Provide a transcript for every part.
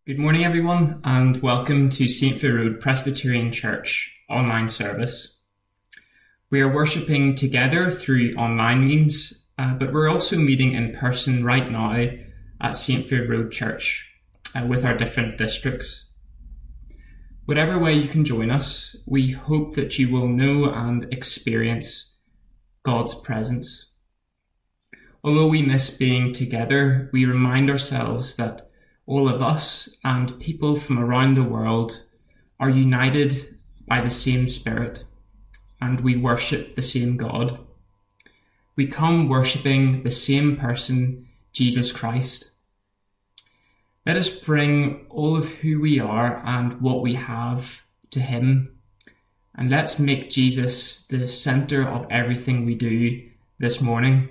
Good morning, everyone, and welcome to St. Phil Road Presbyterian Church online service. We are worshipping together through online means, but we're also meeting in person right now at St. Phil Road Church with our different districts. Whatever way you can join us, we hope that you will know and experience God's presence. Although we miss being together, we remind ourselves that all of us and people from around the world are united by the same Spirit, and we worship the same God. We come worshipping the same person, Jesus Christ. Let us bring all of who we are and what we have to Him, and let's make Jesus the centre of everything we do this morning.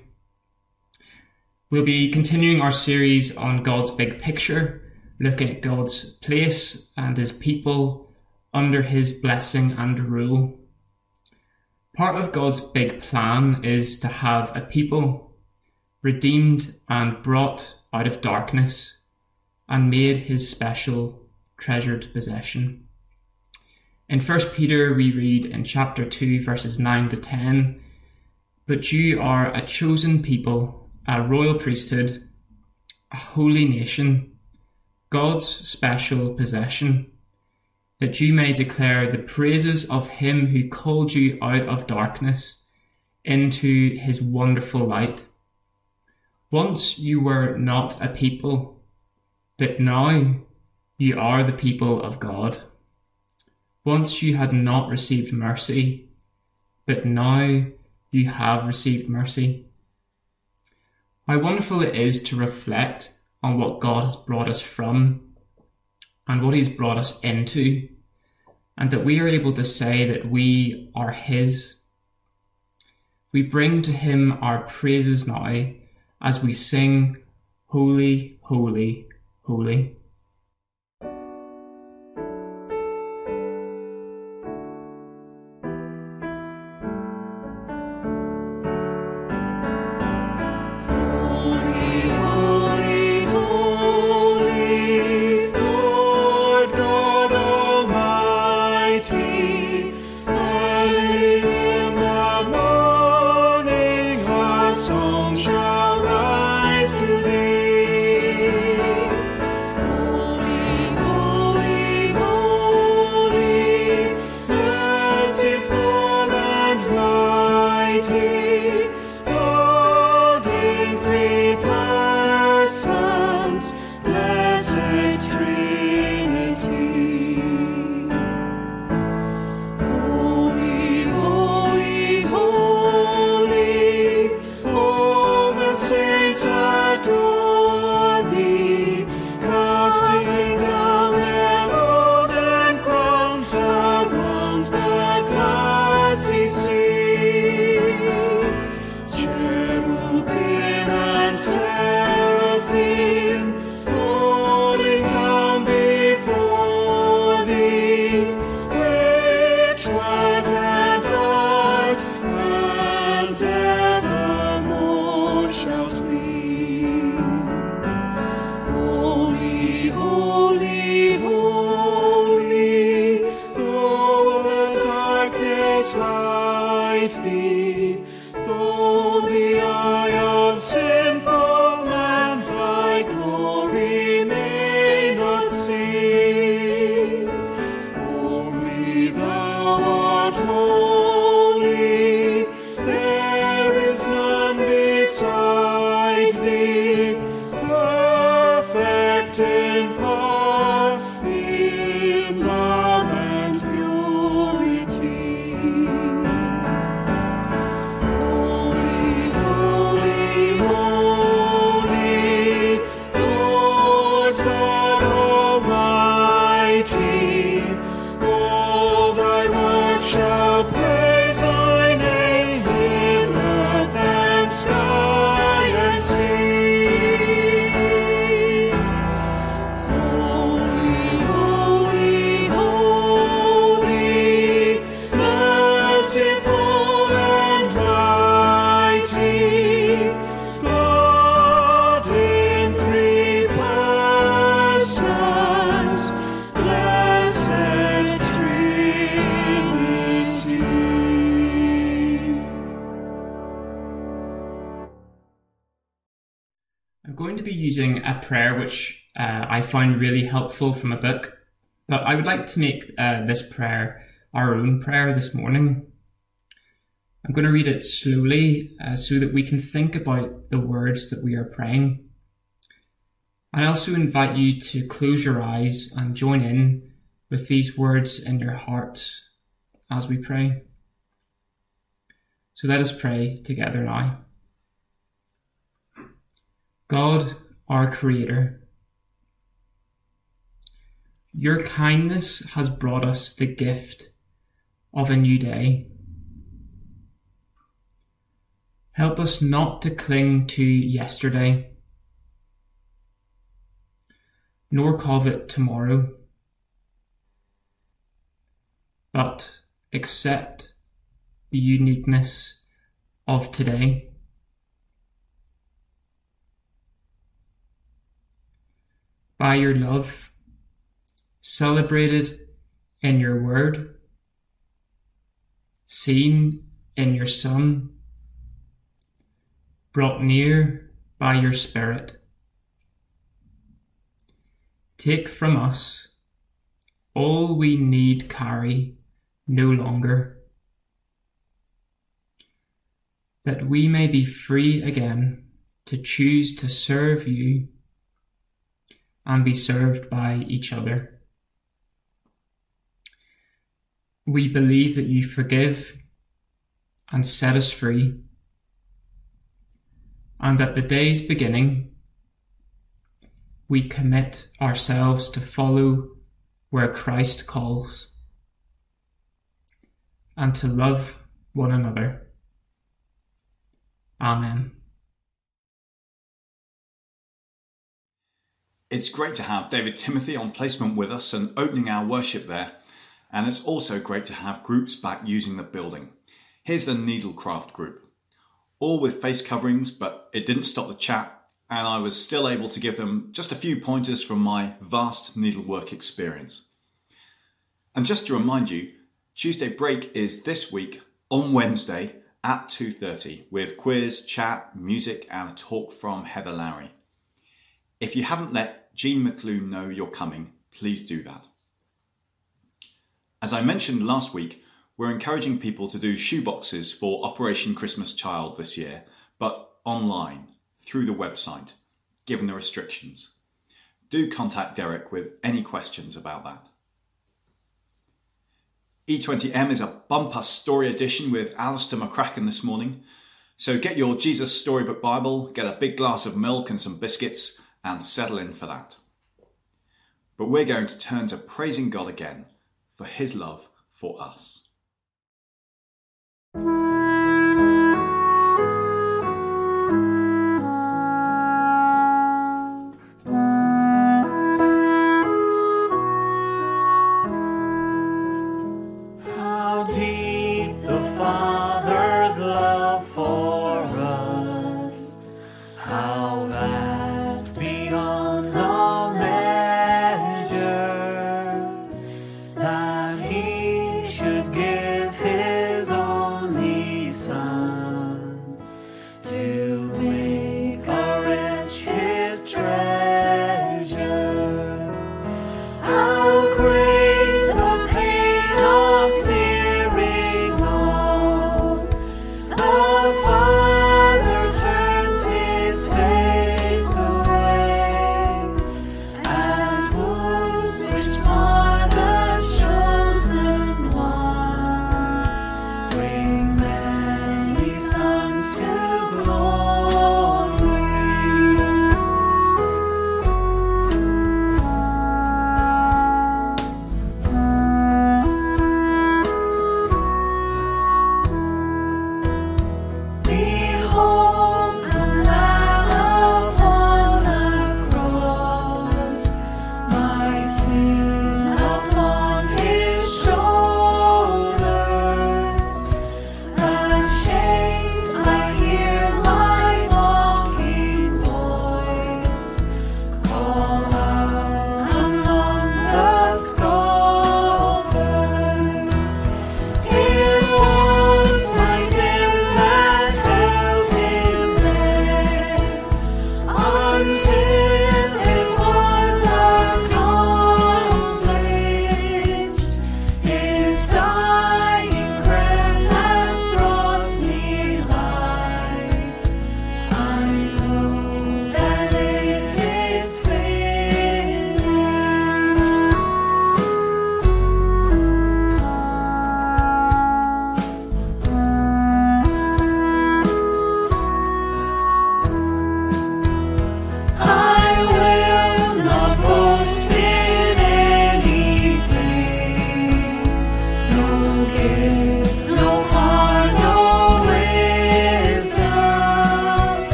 We'll be continuing our series on God's big picture, looking at God's place and His people under His blessing and rule. Part of God's big plan is to have a people redeemed and brought out of darkness and made His special treasured possession. In 1 Peter we read in chapter 2 verses 9 to 10, "But you are a chosen people, a royal priesthood, a holy nation, God's special possession, that you may declare the praises of Him who called you out of darkness into His wonderful light. Once you were not a people, but now you are the people of God. Once you had not received mercy, but now you have received mercy." How wonderful it is to reflect on what God has brought us from and what He's brought us into, and that we are able to say that we are His. We bring to Him our praises now as we sing, "Holy, holy, holy." I'm going to be using a prayer which I find really helpful from a book, but I would like to make this prayer our own prayer this morning. I'm going to read it slowly so that we can think about the words that we are praying. I also invite you to close your eyes and join in with these words in your hearts as we pray. So let us pray together now. God, our Creator, your kindness has brought us the gift of a new day. Help us not to cling to yesterday, nor covet tomorrow, but accept the uniqueness of today. By your love, celebrated in your word, seen in your Son, brought near by your Spirit, take from us all we need carry no longer, that we may be free again to choose to serve you and be served by each other. We believe that you forgive and set us free, and at the day's beginning, we commit ourselves to follow where Christ calls, and to love one another. Amen. It's great to have David Timothy on placement with us and opening our worship there. And it's also great to have groups back using the building. Here's the Needlecraft group. All with face coverings, but it didn't stop the chat, and I was still able to give them just a few pointers from my vast needlework experience. And just to remind you, Tuesday break is this week on Wednesday at 2:30 with quiz, chat, music and a talk from Heather Lowry. If you haven't let Jean McClune know you're coming, please do that. As I mentioned last week, we're encouraging people to do shoeboxes for Operation Christmas Child this year, but online, through the website, given the restrictions. Do contact Derek with any questions about that. E20M is a bumper story edition with Alistair McCracken this morning, so get your Jesus Storybook Bible, get a big glass of milk and some biscuits, and settle in for that. But we're going to turn to praising God again for his love for us. How deep the Father's love for us, how vast beyond all measure, that he should give his only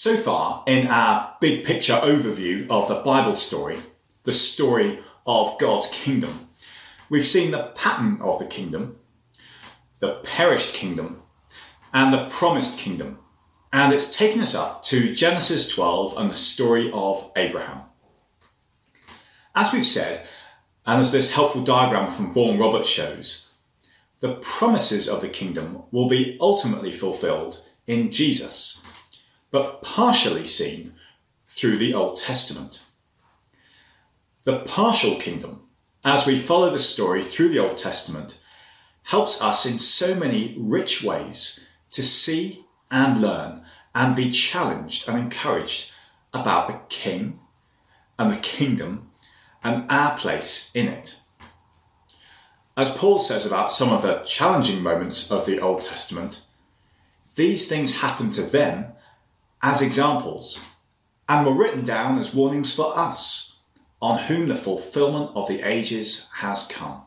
So far, in our big picture overview of the Bible story, the story of God's kingdom, we've seen the pattern of the kingdom, the perished kingdom, and the promised kingdom. And it's taken us up to Genesis 12 and the story of Abraham. As we've said, and as this helpful diagram from Vaughan Roberts shows, the promises of the kingdom will be ultimately fulfilled in Jesus, but partially seen through the Old Testament. The partial kingdom, as we follow the story through the Old Testament, helps us in so many rich ways to see and learn and be challenged and encouraged about the King and the kingdom and our place in it. As Paul says about some of the challenging moments of the Old Testament, these things happened to them as examples and were written down as warnings for us, on whom the fulfillment of the ages has come.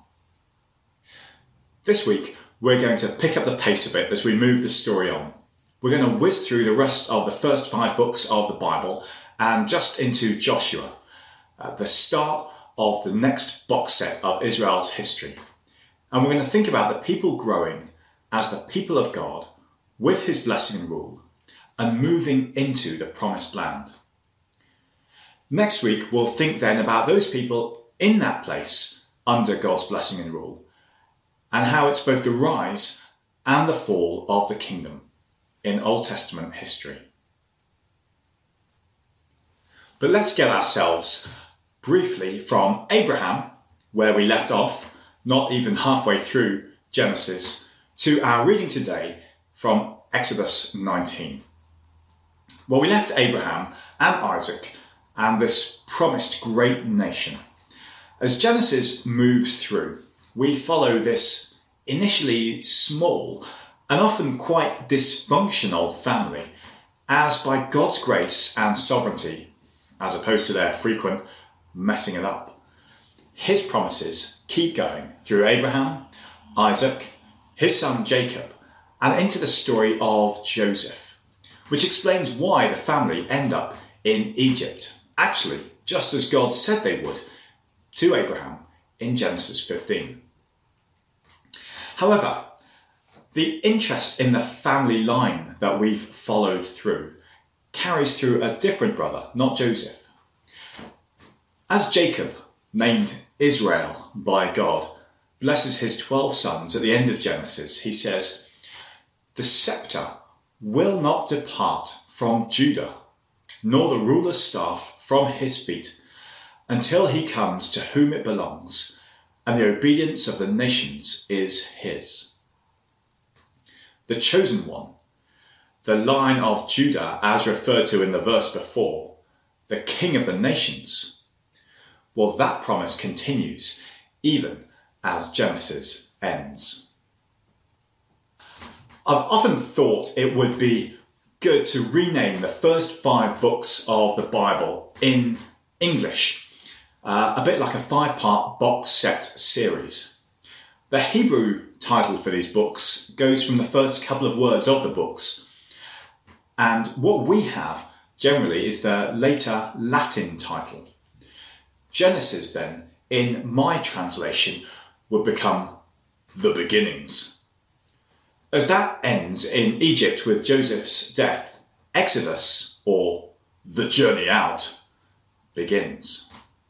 This week, we're going to pick up the pace a bit as we move the story on. We're going to whiz through the rest of the first 5 books of the Bible and just into Joshua, the start of the next box set of Israel's history. And we're going to think about the people growing as the people of God with his blessing and rule and moving into the promised land. Next week, we'll think then about those people in that place under God's blessing and rule and how it's both the rise and the fall of the kingdom in Old Testament history. But let's get ourselves briefly from Abraham, where we left off, not even halfway through Genesis, to our reading today from Exodus 19. Well, we left Abraham and Isaac and this promised great nation. As Genesis moves through, we follow this initially small and often quite dysfunctional family as by God's grace and sovereignty, as opposed to their frequent messing it up, his promises keep going through Abraham, Isaac, his son Jacob, and into the story of Joseph, which explains why the family end up in Egypt, actually just as God said they would to Abraham in Genesis 15. However, the interest in the family line that we've followed through carries through a different brother, not Joseph. As Jacob, named Israel by God, blesses his 12 sons at the end of Genesis, he says, "The scepter will not depart from Judah, nor the ruler's staff from his feet, until he comes to whom it belongs, and the obedience of the nations is his." The chosen one, the line of Judah as referred to in the verse before, the king of the nations, well, that promise continues even as Genesis ends. I've often thought it would be good to rename the first 5 books of the Bible in English, a bit like a 5-part box set series. The Hebrew title for these books goes from the first couple of words of the books, and what we have generally is the later Latin title. Genesis then, in my translation, would become The Beginnings. As that ends in Egypt with Joseph's death, Exodus, or The Journey Out, begins.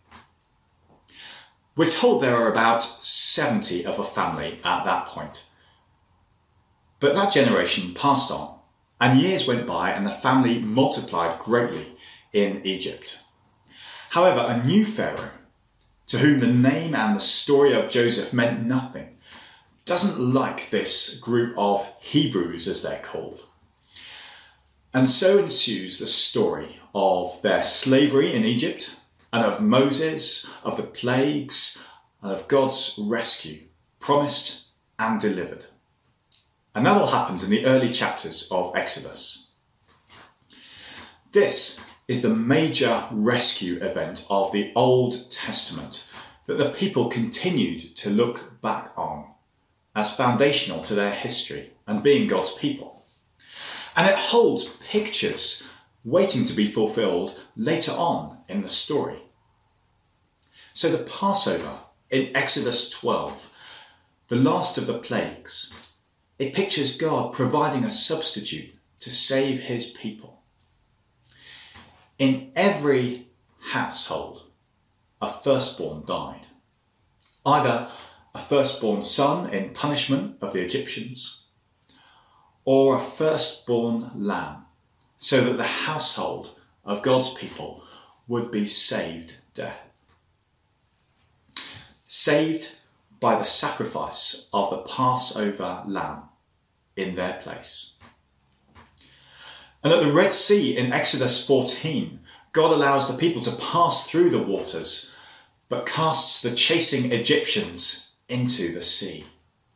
We're told there are about 70 of a family at that point. But that generation passed on, and years went by and the family multiplied greatly in Egypt. However, a new Pharaoh, to whom the name and the story of Joseph meant nothing, doesn't like this group of Hebrews, as they're called. And so ensues the story of their slavery in Egypt, and of Moses, of the plagues, and of God's rescue, promised and delivered. And that all happens in the early chapters of Exodus. This is the major rescue event of the Old Testament that the people continued to look back on as foundational to their history and being God's people. And it holds pictures waiting to be fulfilled later on in the story. So the Passover in Exodus 12, the last of the plagues, it pictures God providing a substitute to save his people. In every household, a firstborn died. Either a firstborn son in punishment of the Egyptians, or a firstborn lamb, so that the household of God's people would be saved death. Saved by the sacrifice of the Passover lamb in their place. And at the Red Sea in Exodus 14, God allows the people to pass through the waters, but casts the chasing Egyptians into the sea.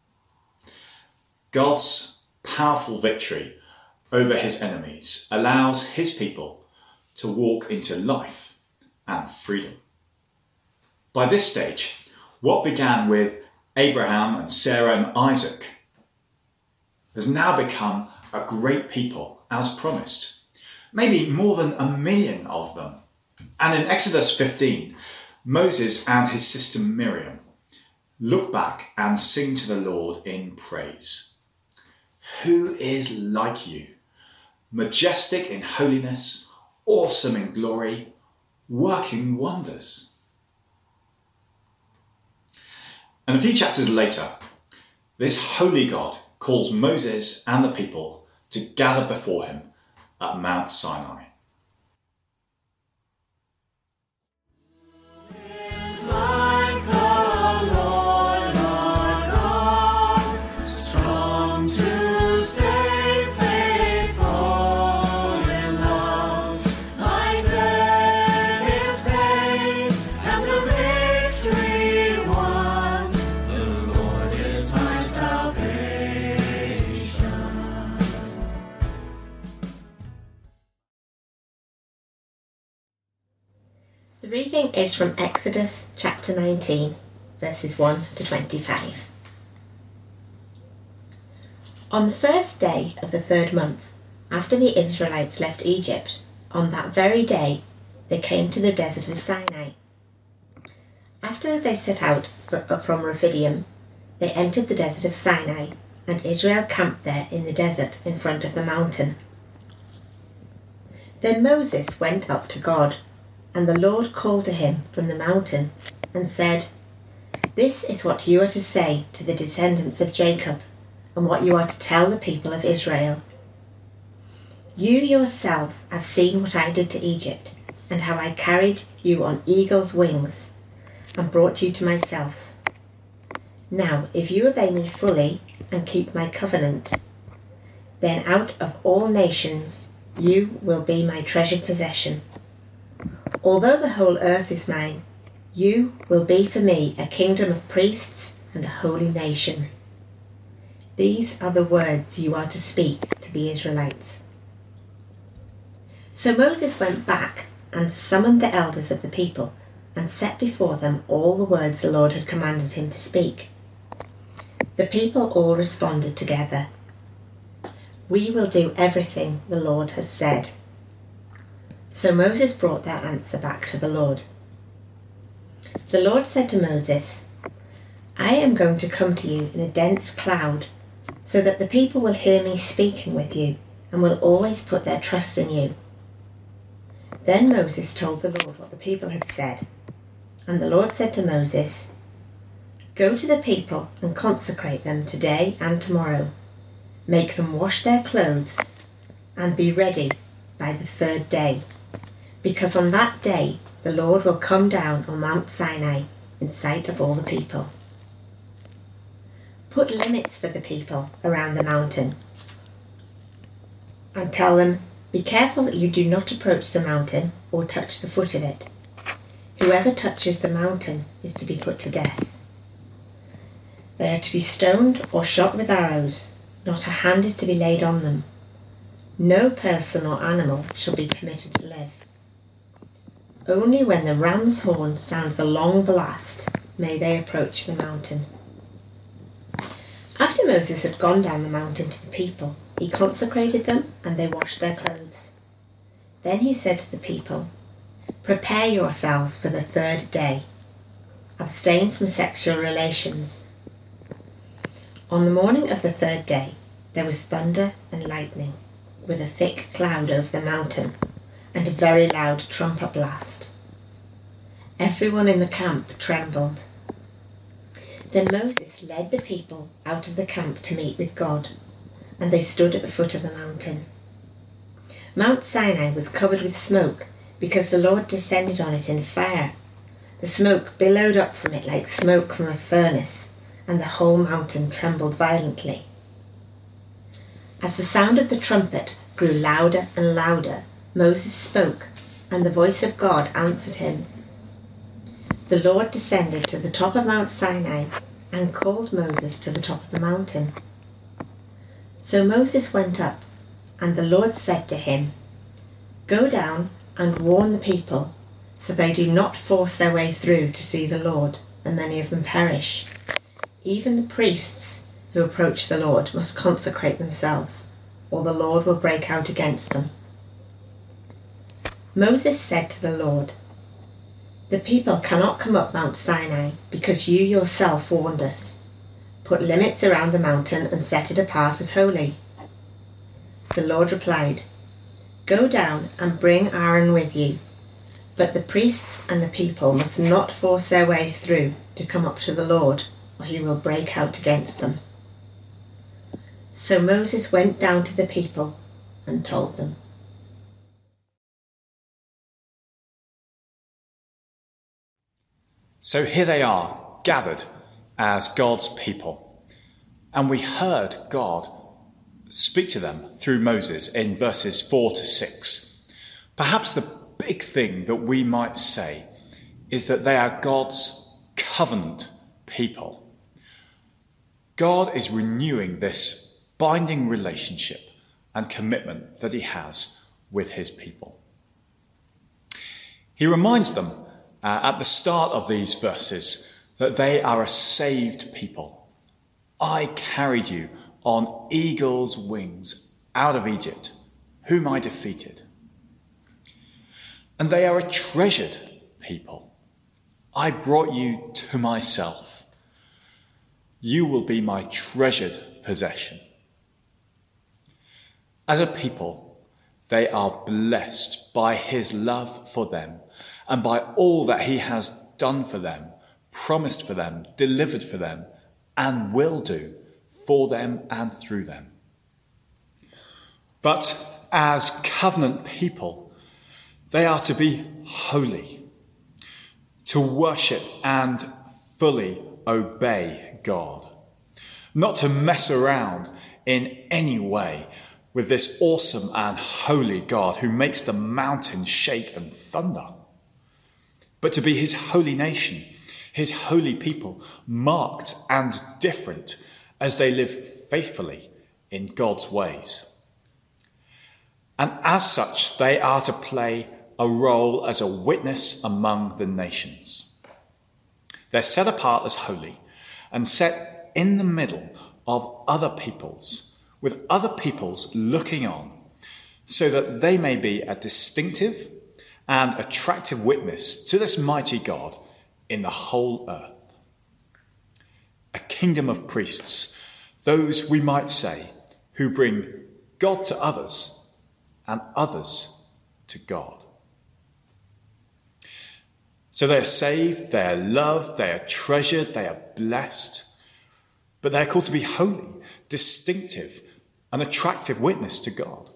God's powerful victory over his enemies allows his people to walk into life and freedom. By this stage, what began with Abraham and Sarah and Isaac has now become a great people as promised. Maybe more than 1 million of them. And in Exodus 15, Moses and his sister Miriam look back and sing to the Lord in praise. Who is like you? Majestic in holiness, awesome in glory, working wonders. And a few chapters later, this holy God calls Moses and the people to gather before him at Mount Sinai. The reading is from Exodus chapter 19, verses 1 to 25. On the first day of the 3rd month, after the Israelites left Egypt, on that very day they came to the desert of Sinai. After they set out from Rephidim, they entered the desert of Sinai, and Israel camped there in the desert in front of the mountain. Then Moses went up to God, and the Lord called to him from the mountain and said, "This is what you are to say to the descendants of Jacob, and what you are to tell the people of Israel. You yourselves have seen what I did to Egypt, and how I carried you on eagle's wings and brought you to myself. Now, if you obey me fully and keep my covenant, then out of all nations you will be my treasured possession. Although the whole earth is mine, you will be for me a kingdom of priests and a holy nation. These are the words you are to speak to the Israelites." So Moses went back and summoned the elders of the people and set before them all the words the Lord had commanded him to speak. The people all responded together, "We will do everything the Lord has said." So Moses brought their answer back to the Lord. The Lord said to Moses, "I am going to come to you in a dense cloud, so that the people will hear me speaking with you and will always put their trust in you." Then Moses told the Lord what the people had said. And the Lord said to Moses, "Go to the people and consecrate them today and tomorrow. Make them wash their clothes and be ready by the 3rd day. Because on that day the Lord will come down on Mount Sinai in sight of all the people. Put limits for the people around the mountain and tell them, be careful that you do not approach the mountain or touch the foot of it. Whoever touches the mountain is to be put to death. They are to be stoned or shot with arrows. Not a hand is to be laid on them. No person or animal shall be permitted to live. Only when the ram's horn sounds a long blast may they approach the mountain." After Moses had gone down the mountain to the people, he consecrated them and they washed their clothes. Then he said to the people, "Prepare yourselves for the third day. Abstain from sexual relations." On the morning of the third day, there was thunder and lightning, with a thick cloud over the mountain, and a very loud trumpet blast. Everyone in the camp trembled. Then Moses led the people out of the camp to meet with God, and they stood at the foot of the mountain. Mount Sinai was covered with smoke, because the Lord descended on it in fire. The smoke billowed up from it like smoke from a furnace, and the whole mountain trembled violently. As the sound of the trumpet grew louder and louder, Moses spoke, and the voice of God answered him. The Lord descended to the top of Mount Sinai and called Moses to the top of the mountain. So Moses went up, and the Lord said to him, "Go down and warn the people, so they do not force their way through to see the Lord, and many of them perish. Even the priests who approach the Lord must consecrate themselves, or the Lord will break out against them." Moses said to the Lord, "The people cannot come up Mount Sinai because you yourself warned us. Put limits around the mountain and set it apart as holy." The Lord replied, "Go down and bring Aaron with you, but the priests and the people must not force their way through to come up to the Lord, or he will break out against them." So Moses went down to the people and told them. So here they are, gathered as God's people. And we heard God speak to them through Moses in verses 4 to 6. Perhaps the big thing that we might say is that they are God's covenant people. God is renewing this binding relationship and commitment that he has with his people. He reminds them at the start of these verses that they are a saved people. "I carried you on eagle's wings out of Egypt, whom I defeated." And they are a treasured people. "I brought you to myself. You will be my treasured possession." As a people, they are blessed by his love for them and by all that he has done for them, promised for them, delivered for them, and will do for them and through them. But as covenant people, they are to be holy, to worship and fully obey God, not to mess around in any way with this awesome and holy God who makes the mountains shake and thunder, but to be his holy nation, his holy people, marked and different as they live faithfully in God's ways. And as such, they are to play a role as a witness among the nations. They're set apart as holy and set in the middle of other peoples, with other peoples looking on, so that they may be a distinctive and attractive witness to this mighty God in the whole earth. A kingdom of priests, those, we might say, who bring God to others and others to God. So they are saved, they are loved, they are treasured, they are blessed, but they are called to be holy, distinctive, an attractive witness to God.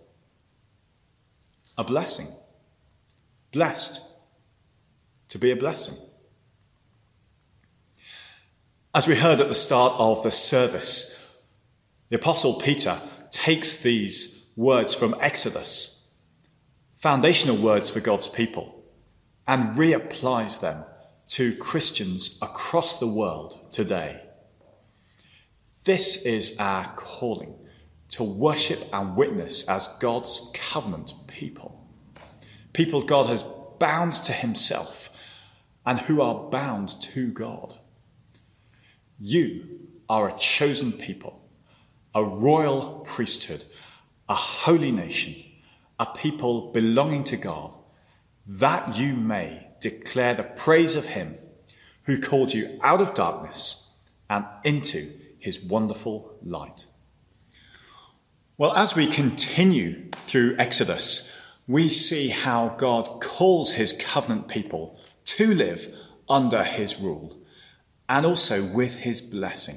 A blessing. Blessed to be a blessing. As we heard at the start of the service, the Apostle Peter takes these words from Exodus, foundational words for God's people, and reapplies them to Christians across the world today. This is our calling, to worship and witness as God's covenant people. People God has bound to himself and who are bound to God. You are a chosen people, a royal priesthood, a holy nation, a people belonging to God, that you may declare the praise of him who called you out of darkness and into his wonderful light. Well, as we continue through Exodus, we see how God calls his covenant people to live under his rule and also with his blessing.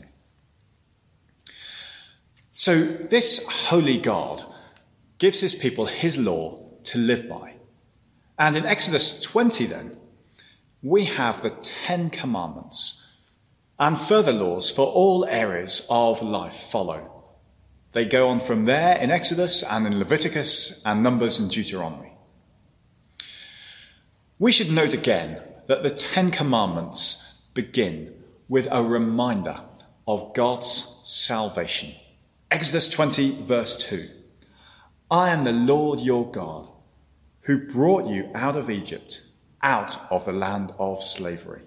So this holy God gives his people his law to live by. And in Exodus 20 then, we have the 10 Commandments and further laws for all areas of life follow. They go on from there in Exodus and in Leviticus and Numbers and Deuteronomy. We should note again that the 10 Commandments begin with a reminder of God's salvation. Exodus 20 verse 2. I am the Lord your God, who brought you out of Egypt, out of the land of slavery.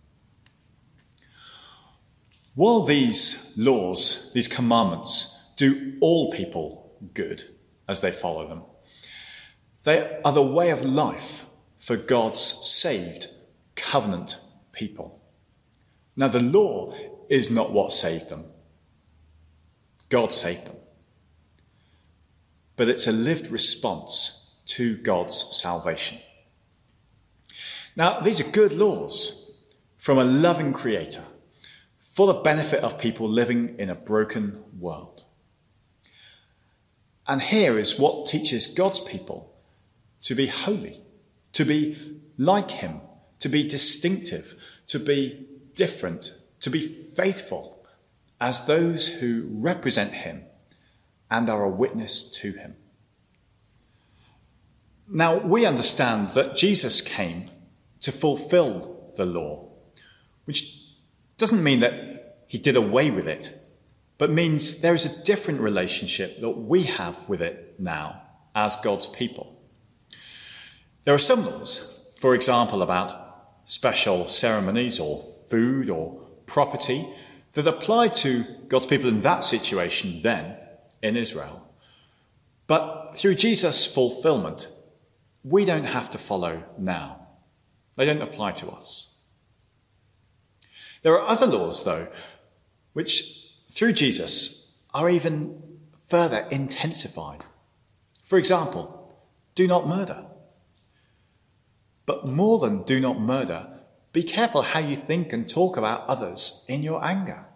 While these laws, these commandments, do all people good as they follow them, they are the way of life for God's saved covenant people. Now, the law is not what saved them. God saved them. But it's a lived response to God's salvation. Now, these are good laws from a loving creator for the benefit of people living in a broken world. And here is what teaches God's people to be holy, to be like him, to be distinctive, to be different, to be faithful as those who represent him and are a witness to him. Now, we understand that Jesus came to fulfill the law, which doesn't mean that he did away with it, but means there is a different relationship that we have with it now as God's people. There are some laws, for example, about special ceremonies or food or property that applied to God's people in that situation then in Israel. But through Jesus' fulfillment, we don't have to follow now. They don't apply to us. There are other laws, though, which through Jesus are even further intensified. For example, do not murder. But more than do not murder, be careful how you think and talk about others in your anger.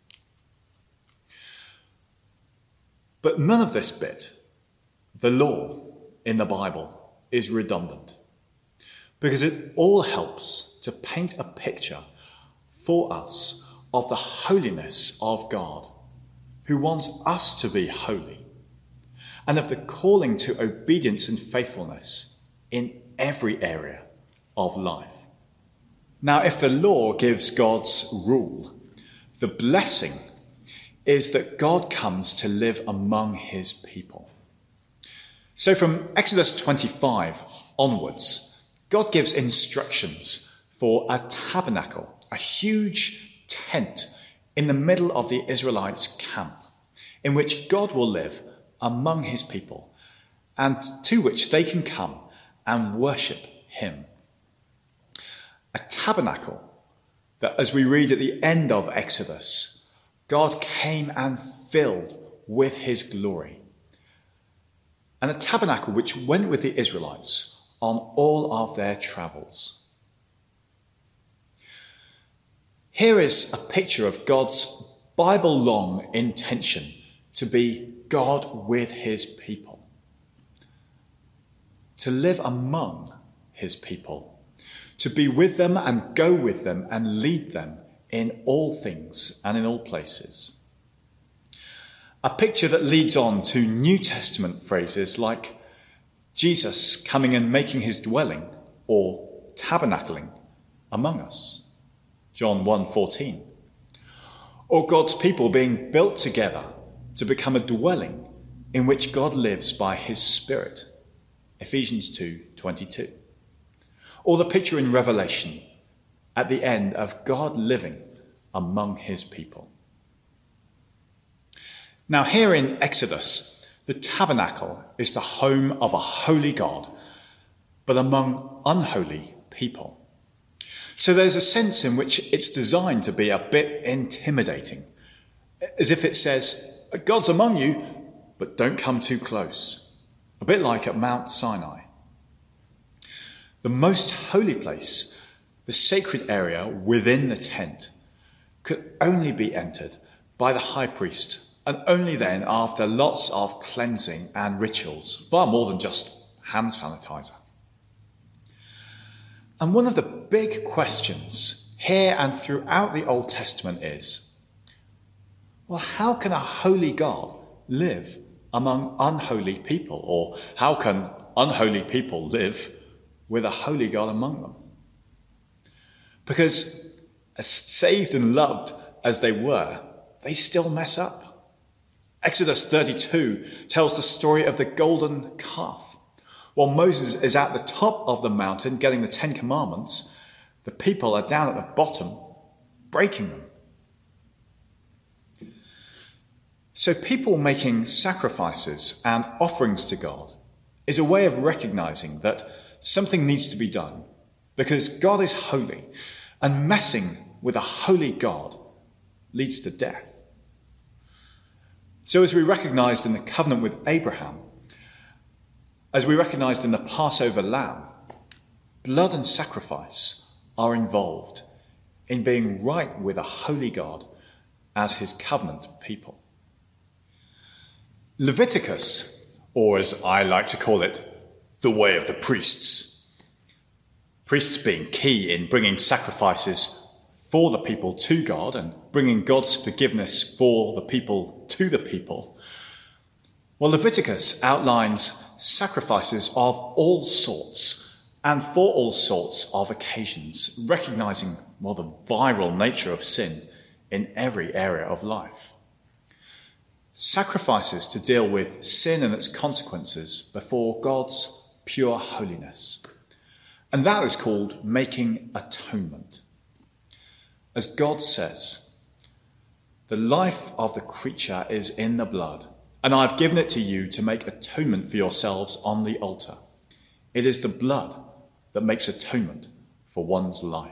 But none of this bit, the law in the Bible, is redundant, because it all helps to paint a picture for us of the holiness of God, who wants us to be holy, and of the calling to obedience and faithfulness in every area of life. Now, if the law gives God's rule, the blessing is that God comes to live among his people. So from Exodus 25 onwards, God gives instructions for a tabernacle, a huge tent in the middle of the Israelites' camp, in which God will live among his people, and to which they can come and worship him. A tabernacle that, as we read at the end of Exodus, God came and filled with his glory. And a tabernacle which went with the Israelites on all of their travels. Here is a picture of God's Bible-long intention to be God with his people, to live among his people, to be with them and go with them and lead them in all things and in all places. A picture that leads on to New Testament phrases like Jesus coming and making his dwelling or tabernacling among us, John 1:14, or God's people being built together to become a dwelling in which God lives by his Spirit, Ephesians 2:22, or the picture in Revelation at the end of God living among his people. Now, here in Exodus, The tabernacle is the home of a holy God, but among unholy people. So there's a sense in which it's designed to be a bit intimidating, as if it says, God's among you, but don't come too close. A bit like at Mount Sinai. The most holy place, the sacred area within the tent, could only be entered by the high priest, and only then after lots of cleansing and rituals, far more than just hand sanitizer. And one of the big questions here and throughout the Old Testament is, well, how can a holy God live among unholy people? Or how can unholy people live with a holy God among them? Because as saved and loved as they were, they still mess up. Exodus 32 tells the story of the golden calf. While Moses is at the top of the mountain getting the 10 Commandments, the people are down at the bottom breaking them. So people making sacrifices and offerings to God is a way of recognizing that something needs to be done because God is holy, and messing with a holy God leads to death. So as we recognized in the covenant with Abraham, as we recognized in the Passover lamb, blood and sacrifice are involved in being right with a holy God as his covenant people. Leviticus, or as I like to call it, the way of the priests. Priests being key in bringing sacrifices for the people to God and bringing God's forgiveness for the people to the people. Well, Leviticus outlines sacrifices of all sorts and for all sorts of occasions, recognizing, well, the viral nature of sin in every area of life. Sacrifices to deal with sin and its consequences before God's pure holiness. And that is called making atonement. As God says, the life of the creature is in the blood, and I've given it to you to make atonement for yourselves on the altar. It is the blood that makes atonement for one's life.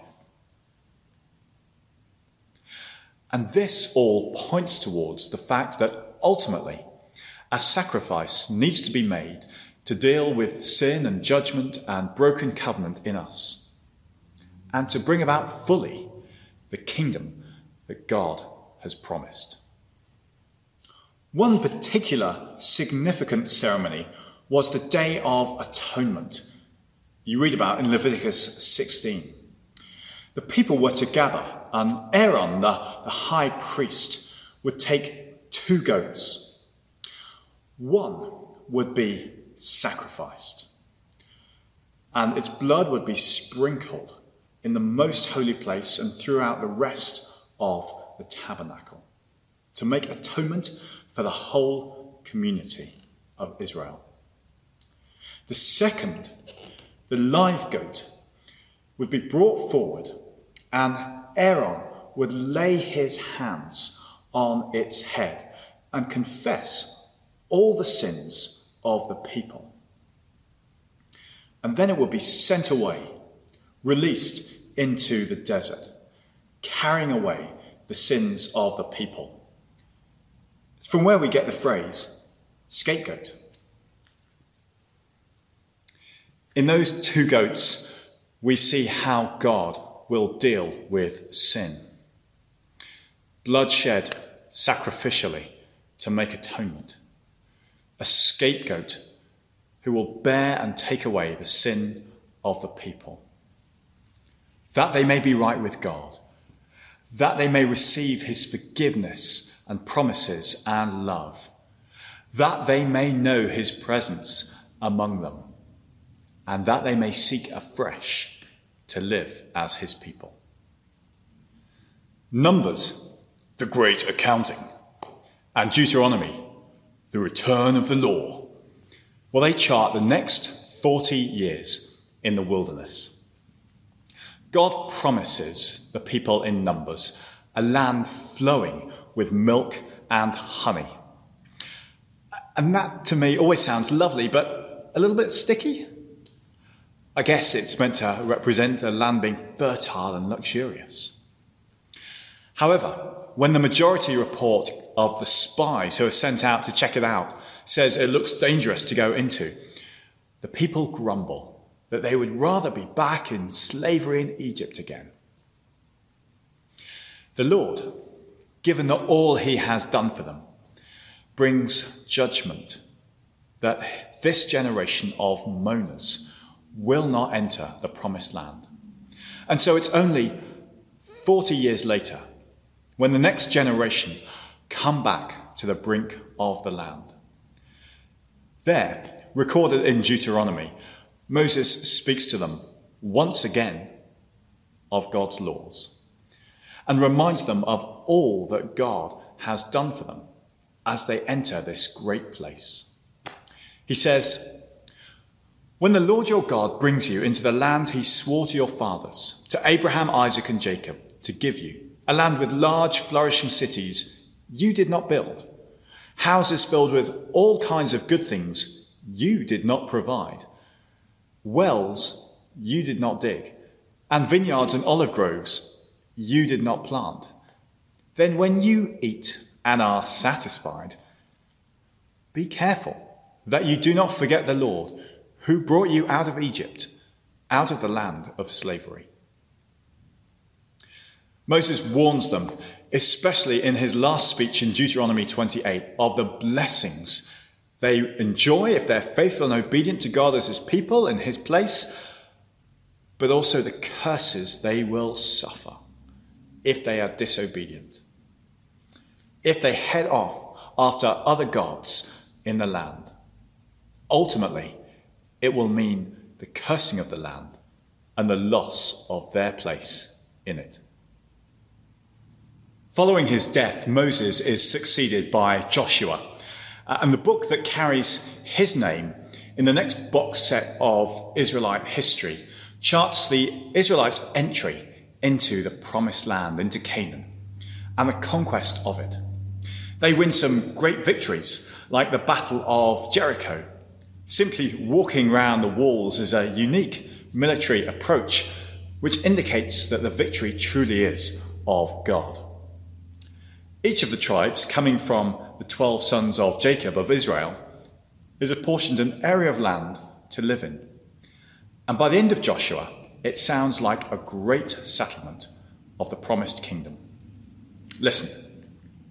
And this all points towards the fact that ultimately a sacrifice needs to be made to deal with sin and judgment and broken covenant in us, and to bring about fully the kingdom that God has promised. One particular significant ceremony was the Day of Atonement, you read about in Leviticus 16. The people were to gather, and Aaron, the high priest, would take 2 goats. One would be sacrificed, and its blood would be sprinkled in the most holy place and throughout the rest of the tabernacle to make atonement for the whole community of Israel. The second, the live goat, would be brought forward, and Aaron would lay his hands on its head and confess all the sins of the people. And then it would be sent away, released into the desert, carrying away the sins of the people. It's from where we get the phrase, scapegoat. In those 2 goats, we see how God will deal with sin. Bloodshed sacrificially to make atonement. A scapegoat who will bear and take away the sin of the people. That they may be right with God. That they may receive his forgiveness and promises and love. That they may know his presence among them. And that they may seek afresh to live as his people. Numbers, the great accounting, and Deuteronomy, the return of the law. Well, they chart the next 40 years in the wilderness. God promises the people in Numbers a land flowing with milk and honey. And that to me always sounds lovely, but a little bit sticky. I guess it's meant to represent a land being fertile and luxurious. However, when the majority report of the spies who are sent out to check it out says it looks dangerous to go into, the people grumble that they would rather be back in slavery in Egypt again. The Lord, given that all he has done for them, brings judgment that this generation of moaners will not enter the promised land. And so it's only 40 years later when the next generation come back to the brink of the land. There, recorded in Deuteronomy, Moses speaks to them once again of God's laws and reminds them of all that God has done for them as they enter this great place. He says, "When the Lord your God brings you into the land he swore to your fathers, to Abraham, Isaac, and Jacob, to give you, a land with large flourishing cities you did not build, houses filled with all kinds of good things you did not provide, wells you did not dig, and vineyards and olive groves you did not plant. Then when you eat and are satisfied, be careful that you do not forget the Lord who brought you out of Egypt, out of the land of slavery." Moses warns them, especially in his last speech in Deuteronomy 28, of the blessings they enjoy if they're faithful and obedient to God as his people in his place, but also the curses they will suffer if they are disobedient, if they head off after other gods in the land. Ultimately, it will mean the cursing of the land and the loss of their place in it. Following his death, Moses is succeeded by Joshua, and the book that carries his name in the next box set of Israelite history charts the Israelites' entry into the promised land, into Canaan, and the conquest of it. They win some great victories, like the Battle of Jericho. Simply walking round the walls is a unique military approach, which indicates that the victory truly is of God. Each of the tribes, coming from the 12 sons of Jacob of Israel, is apportioned an area of land to live in. And by the end of Joshua, it sounds like a great settlement of the promised kingdom. Listen.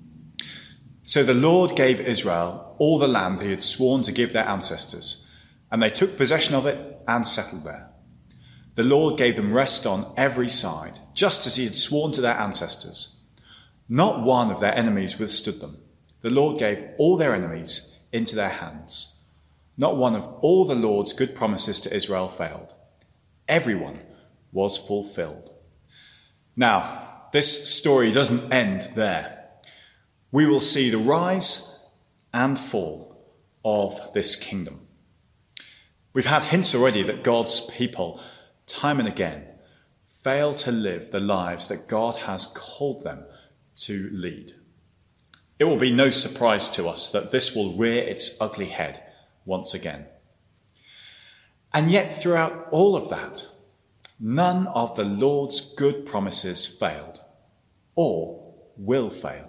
"So the Lord gave Israel all the land he had sworn to give their ancestors, and they took possession of it and settled there. The Lord gave them rest on every side, just as he had sworn to their ancestors. Not one of their enemies withstood them. The Lord gave all their enemies into their hands. Not one of all the Lord's good promises to Israel failed. Everyone was fulfilled." Now, this story doesn't end there. We will see the rise and fall of this kingdom. We've had hints already that God's people, time and again, fail to live the lives that God has called them to lead. It will be no surprise to us that this will rear its ugly head once again. And yet, throughout all of that, none of the Lord's good promises failed or will fail.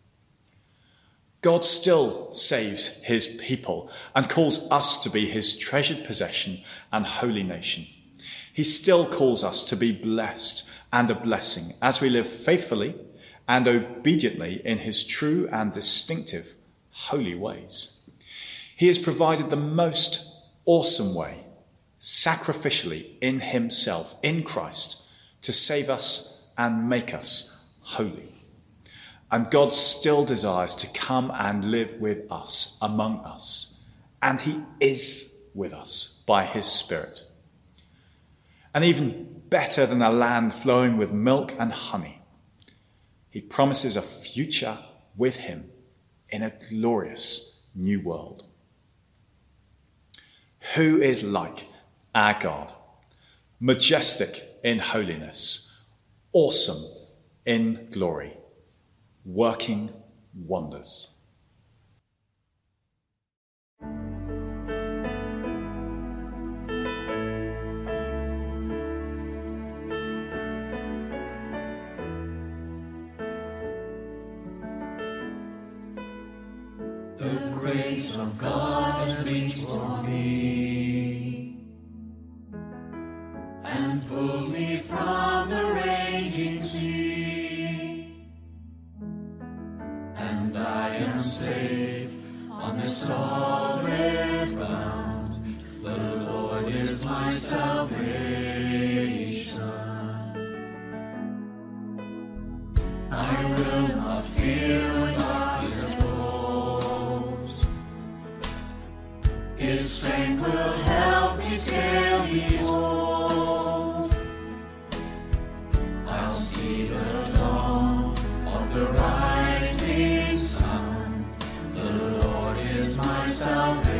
God still saves his people and calls us to be his treasured possession and holy nation. He still calls us to be blessed and a blessing as we live faithfully and obediently in his true and distinctive holy ways. He has provided the most awesome way, sacrificially in himself, in Christ, to save us and make us holy. And God still desires to come and live with us, among us. And he is with us by his Spirit. And even better than a land flowing with milk and honey, he promises a future with him in a glorious new world. Who is like our God? Majestic in holiness, awesome in glory, working wonders. grace of God has reached for me and pulled me from the raging sea, and I am safe on this solid ground. The Lord is my salvation. I will not fear when darkness falls. His strength will help me scale these walls. I'll see the dawn of the rising sun. The Lord is my salvation.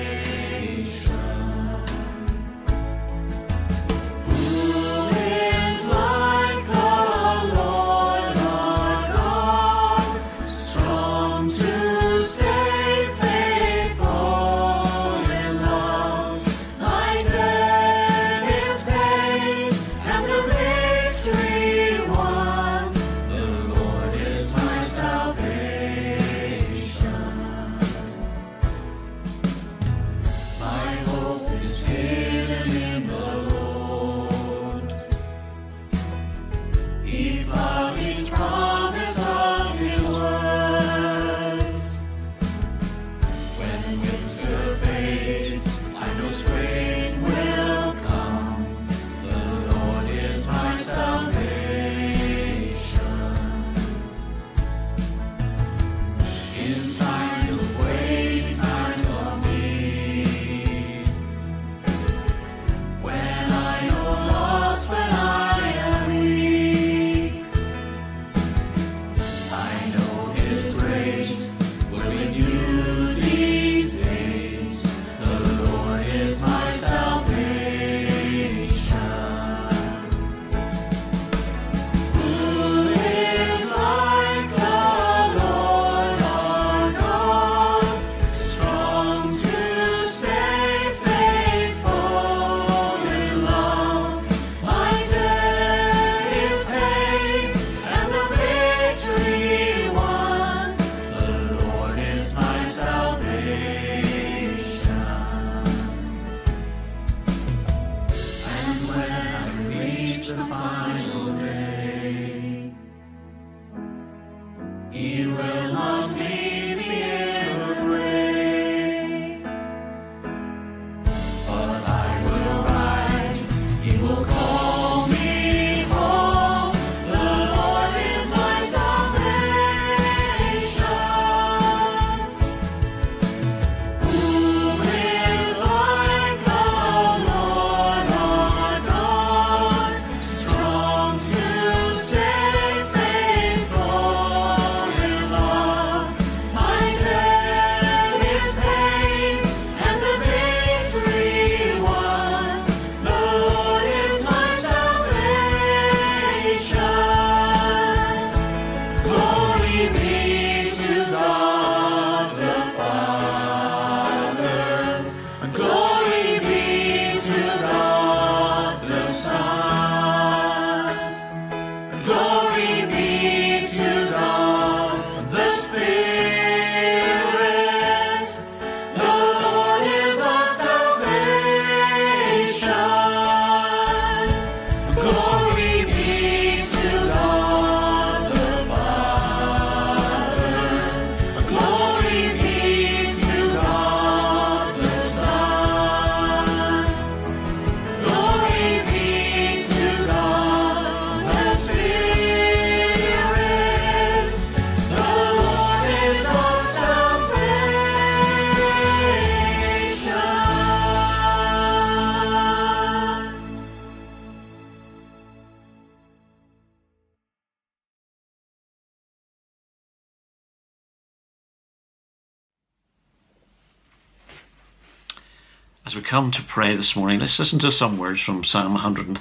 As we come to pray this morning, let's listen to some words from Psalm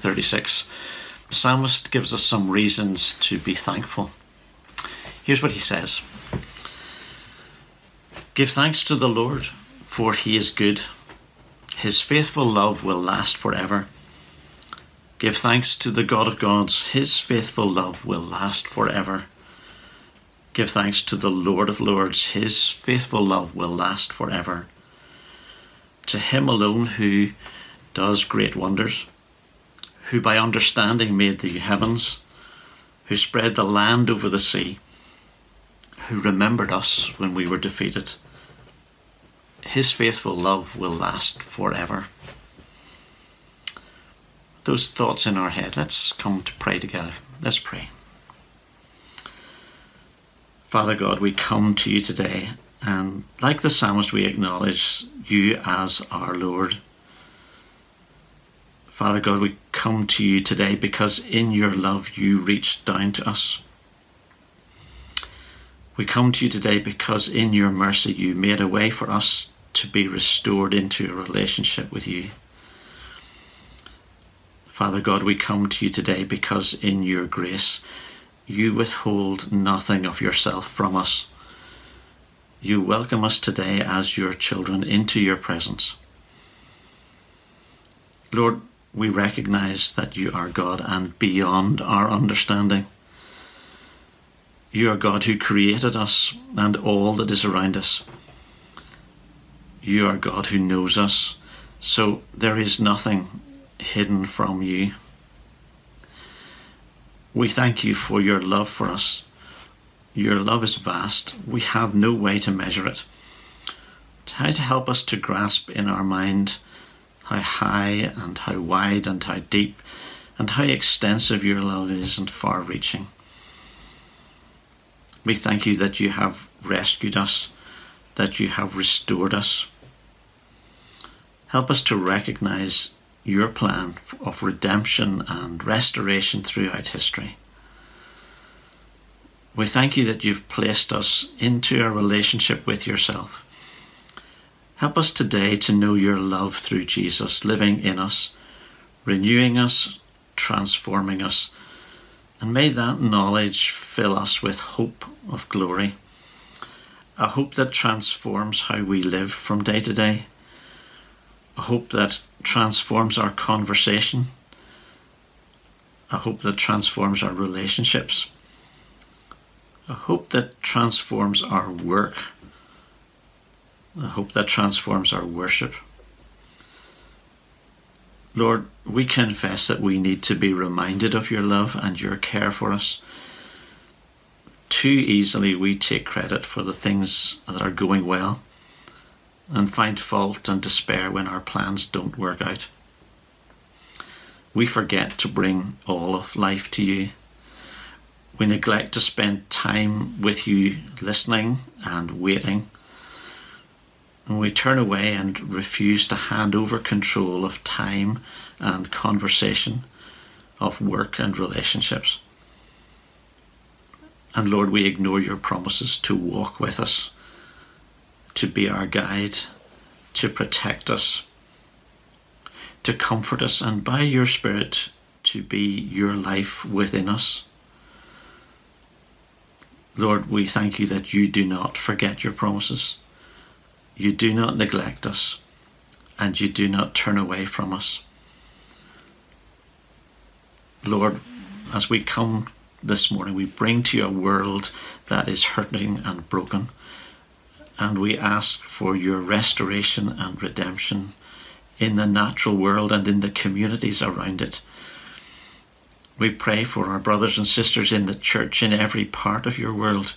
136. The psalmist gives us some reasons to be thankful. Here's what he says. Give thanks to the Lord, for he is good. His faithful love will last forever. Give thanks to the God of gods. His faithful love will last forever. Give thanks to the Lord of Lords. His faithful love will last forever. To him alone who does great wonders, who by understanding made the heavens, who spread the land over the sea, who remembered us when we were defeated. His faithful love will last forever. Those thoughts in our head, let's come to pray together. Let's pray. Father God, we come to you today, and like the psalmist, we acknowledge you as our Lord. Father God, we come to you today because in your love you reached down to us. We come to you today because in your mercy you made a way for us to be restored into a relationship with you. Father God, we come to you today because in your grace you withhold nothing of yourself from us. You welcome us today as your children into your presence. Lord, we recognize that you are God and beyond our understanding. You are God who created us and all that is around us. You are God who knows us, so there is nothing hidden from you. We thank you for your love for us. Your love is vast. We have no way to measure it. Try to help us to grasp in our mind how high and how wide and how deep and how extensive your love is and far-reaching. We thank you that you have rescued us, that you have restored us. Help us to recognize your plan of redemption and restoration throughout history. We thank you that you've placed us into a relationship with yourself. Help us today to know your love through Jesus living in us, renewing us, transforming us, and may that knowledge fill us with hope of glory, a hope that transforms how we live from day to day, a hope that transforms our conversation, a hope that transforms our relationships, a hope that transforms our work, a hope that transforms our worship. Lord, we confess that we need to be reminded of your love and your care for us. Too easily we take credit for the things that are going well and find fault and despair when our plans don't work out. We forget to bring all of life to you. We neglect to spend time with you listening and waiting. And we turn away and refuse to hand over control of time and conversation, of work and relationships. And Lord, we ignore your promises to walk with us, to be our guide, to protect us, to comfort us, and by your Spirit to be your life within us. Lord, we thank you that you do not forget your promises. You do not neglect us, and you do not turn away from us. Lord, as we come this morning, we bring to you a world that is hurting and broken, and we ask for your restoration and redemption in the natural world and in the communities around it. We pray for our brothers and sisters in the church in every part of your world.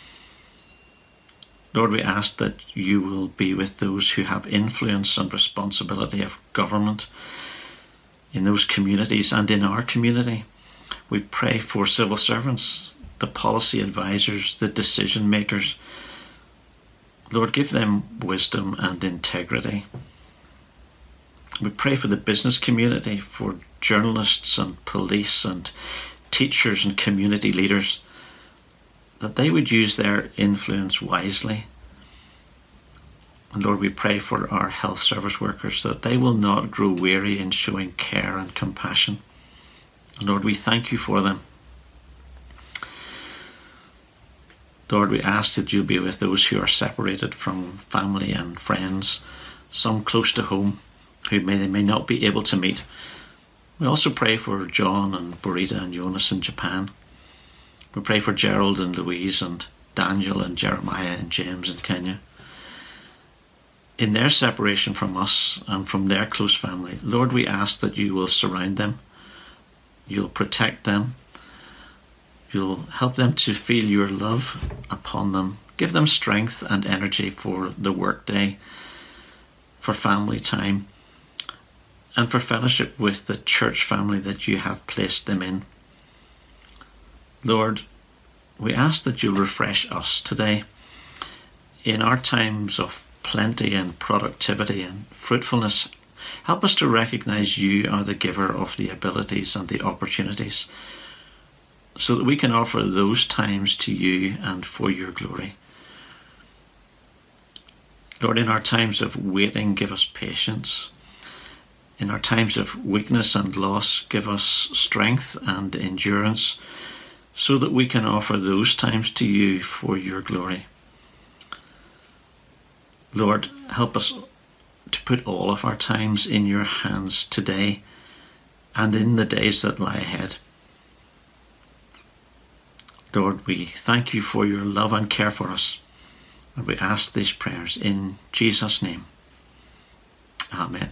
Lord, we ask that you will be with those who have influence and responsibility of government in those communities and in our community. We pray for civil servants, the policy advisors, the decision makers. Lord, give them wisdom and integrity. We pray for the business community, for journalists and police and teachers and community leaders, that they would use their influence wisely. And Lord, we pray for our health service workers, that they will not grow weary in showing care and compassion. And Lord, we thank you for them. Lord, we ask that you'll be with those who are separated from family and friends, some close to home, who they may not be able to meet. We also pray for John and Burita and Jonas in Japan. We pray for Gerald and Louise and Daniel and Jeremiah and James and Kenya. In their separation from us and from their close family, Lord, we ask that you will surround them, you'll protect them, you'll help them to feel your love upon them. Give them strength and energy for the workday, for family time, and for fellowship with the church family that you have placed them in. Lord, we ask that you'll refresh us today in our times of plenty and productivity and fruitfulness. Help us to recognize you are the giver of the abilities and the opportunities, so that we can offer those times to you and for your glory. Lord, in our times of waiting, give us patience. In our times of weakness and loss, give us strength and endurance, so that we can offer those times to you for your glory. Lord, help us to put all of our times in your hands today and in the days that lie ahead. Lord, we thank you for your love and care for us, and we ask these prayers in Jesus' name. Amen.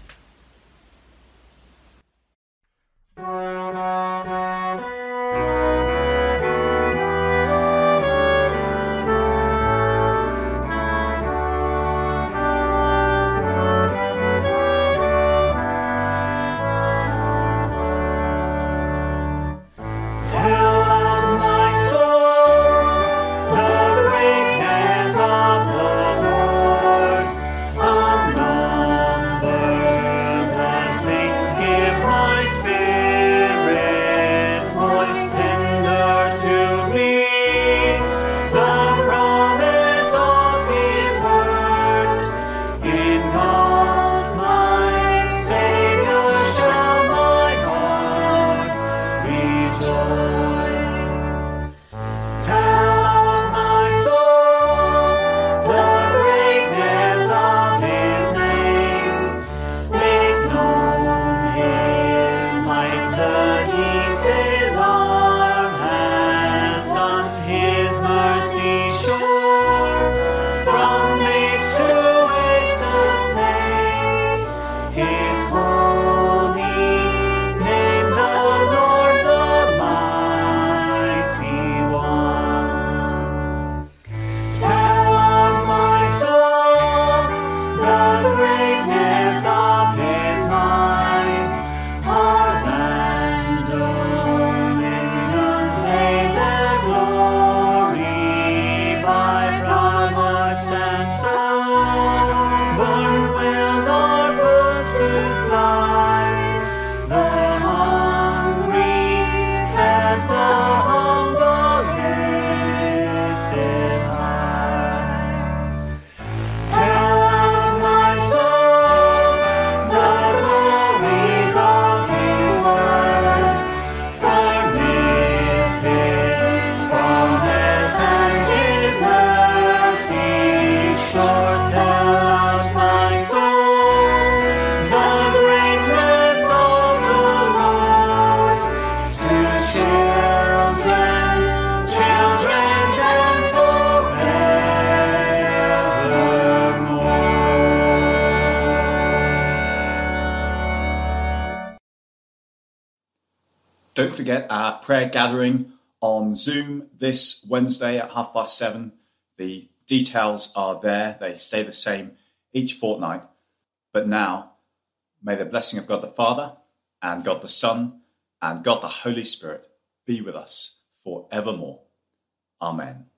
Don't forget our prayer gathering on Zoom this Wednesday at 7:30. The details are there. They stay the same each fortnight. But now, may the blessing of God the Father and God the Son and God the Holy Spirit be with us forevermore. Amen.